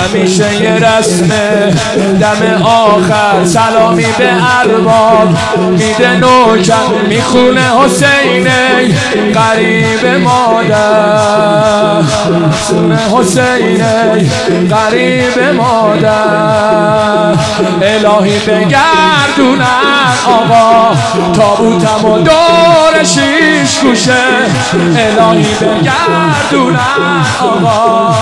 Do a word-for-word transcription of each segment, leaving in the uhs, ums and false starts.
همیشه یه رسمه دم آخر سلامی به ارباب میده نوکر میخونه حسینه قریب مادر سونه حسینه قریب مادر الهی بگردونن آقا تابوتم و دور شیش گوشه الهی بگردونن آقا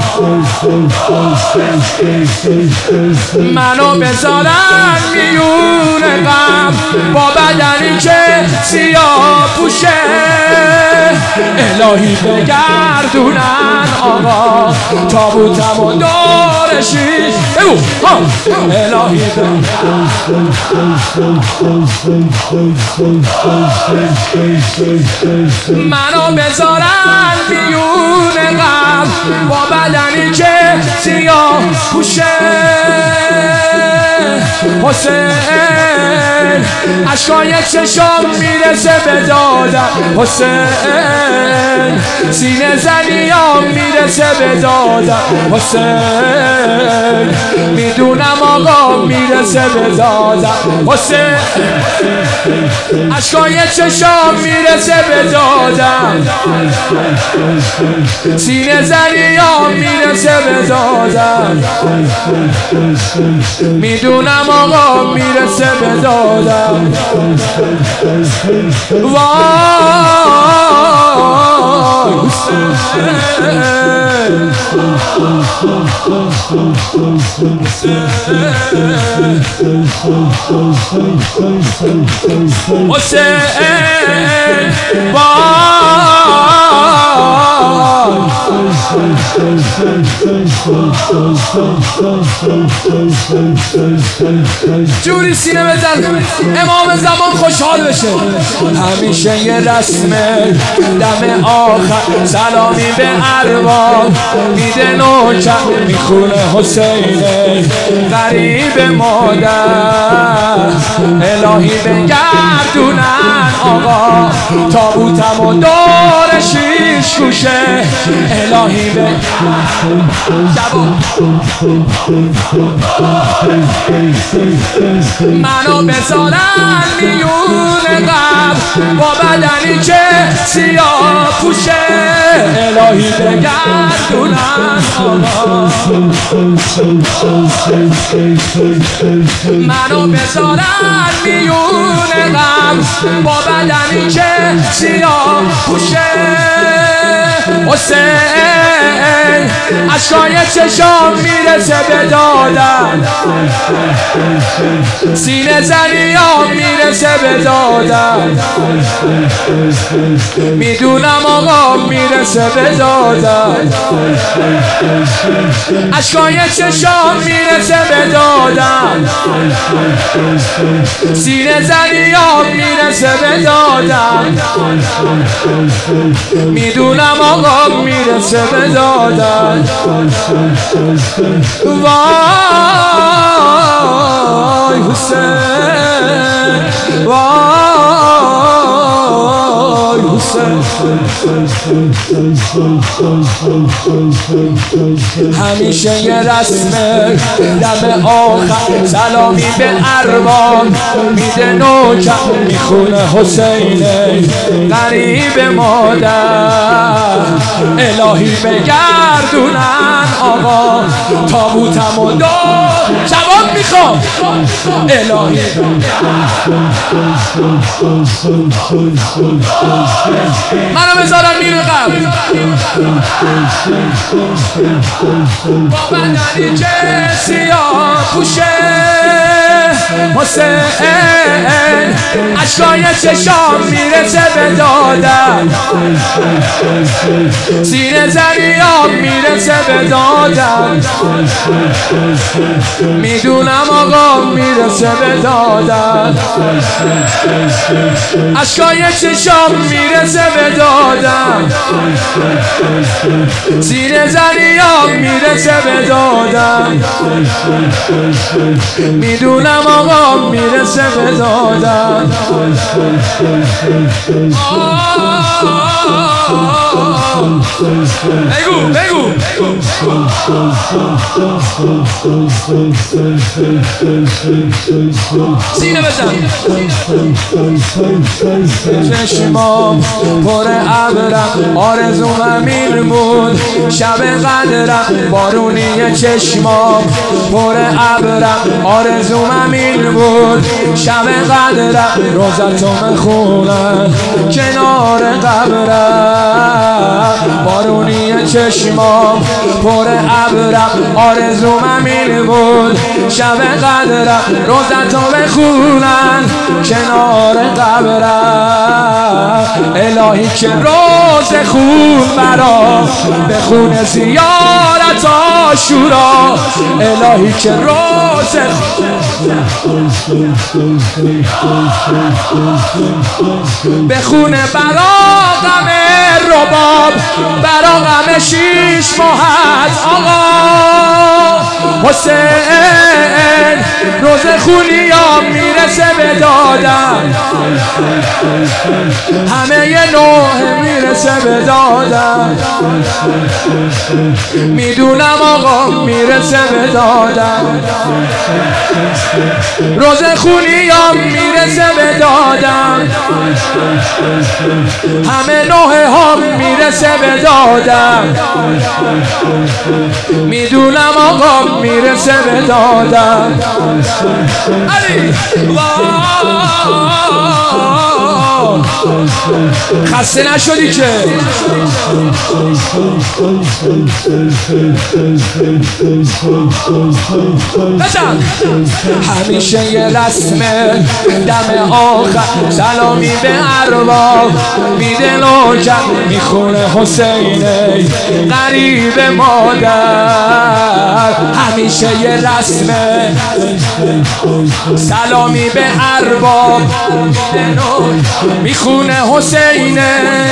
منو بذارن میون غم با بدنی که سیاه پوشه الهی بگردونن آقا تابوتم و دور شیش الهی منو بذارن میون غم با بدنی که سیاه پوشه حسین عشقای چشام میرسه به دادم حسین سینه زنیام میرسه به دادم حسین میدونم آقا میرسه به دادم حسین عشقای چشام میرسه به دادم سینه زنیام میرسه به دادم میدونم آقا میرسه به دادم وای حسین جوری سینه بزن امام زمان خوشحال بشه همیشه یه رسمه دم آخر سلامی به ارباب میده نوکر میخونه حسینه قریب مادر الهی بگردونن آقا تابوتم و دور شیش گوشه الهی به منو بذارن میون غم با بدنی که سیاه پوشه الهی بگردونن منو بذارن میون غم با بدنی که سیاه پوشه حسین عشقای چشام میرسه به دادم سینه زنیام میرسه به دادم میدونم آقا میرسه به دادم عشقای چشام میرسه به دادم سینه زنیام میرسه به دادم میدونم آقا میرسه به دادم وای حسین وای حسین همیشه یه رسمه دم آخر سلامی به ارباب میده نوکر میخونه حسینه قریب مادر الهی بگردونن آقا تابوتم و دار جواب میخوام الهی منو بذارن میره قبل با بدنی که سیاه پوشه حسین عشقای چشام میرسه به دادم سینه زنیام میرسه به دادم میدونم آقا میرسه به دادم عشقای چشام میرسه به دادم سینه زنیام میرسه به دادم میدونم آقا میرسه به دادم بگو بگو سینه بزن چشمام پر ابرم آرزوم همین بود شب قدرم بارونی چشمام پر ابرم آرزوم همین بود شب قدرم روزتو میخونم کنار قبرم بارونی چشمام پر ابرم آرزوم همین بود شب قدرم روزتو میخونم کنار قبرم الهی که روز خون برا بخونه زیارت عاشورا الهی که روز بخونه برا غم رباب برا غم شیش ماهت آقا حسین روز خونیام میرسه به دادم همه ی نوح میرسه به دادم میدونم آقا میرسه به دادم روز خونیام میرسه به دادم همه نوح ها میرسه به دادم میدونم آقا میرسه به دادم علی خسته نشدی که بزن همیشه یه رسمه دم آخر سلامی به ارواح میده نوجت میخونه حسینه قریب مادر همیشه یه رسمه سلامی به ارواح میده نوجت میخونه حسینه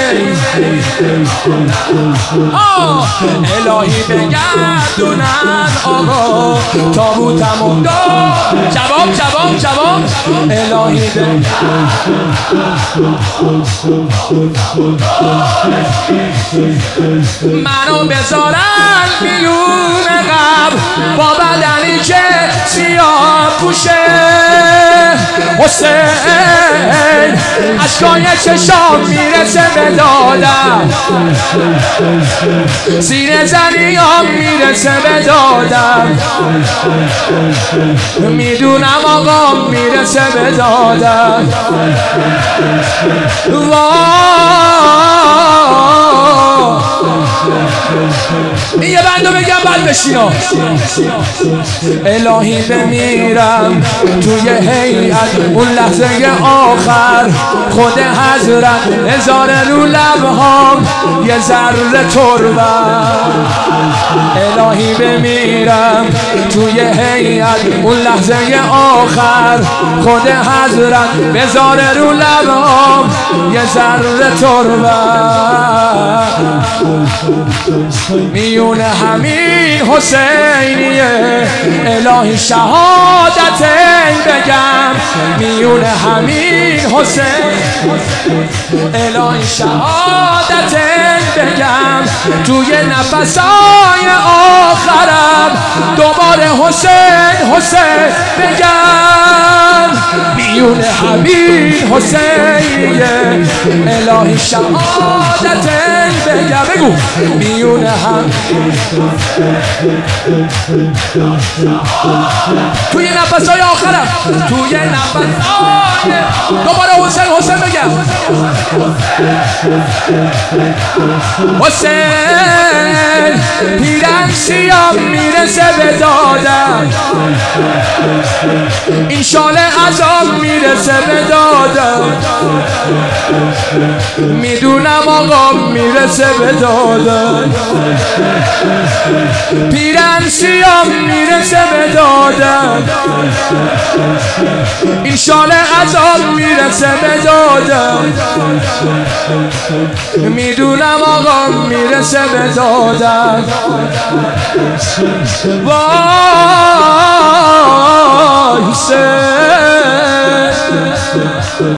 الهی بگردونن آقا تابوتمو دار جواب جواب جواب الهی منو بذارن میون قبر با بدنی که سیاه پوشه حسین اشکای چشام میرسه به دادم سینه زنیام میرسه به دادم میدونم آقا میرسه به دادم این یه بندو بگم بعد بشینا الهی بمیرم توی هیئت اون لحظه آخر خود حضرت هزار رو لبهام یه ذره تربت الهی بمیرم توی هیئت اون لحظه آخر خود حضرت بذاره رو لبهام یه ذره تربت میون همین حسینیه الهی شهادتین بگم میون همین حسین الهی شهادتین بگم توی نفسای آخرم دوباره حسین حسین بگم میون همین حسینیه الهی شهادتین بگم بگو میون هم توی نفسای آخرم توی نفسای دوباره حسین حسین بگم حسین پیرن سیام میرسه به دادم این شال عذاب میرسه به دادم میدونم آقا میرسه به دادم پیرن سیام میرسه به دادم این شال عذاب میرسه به دادم میدونم آقا میرسه به دادم وای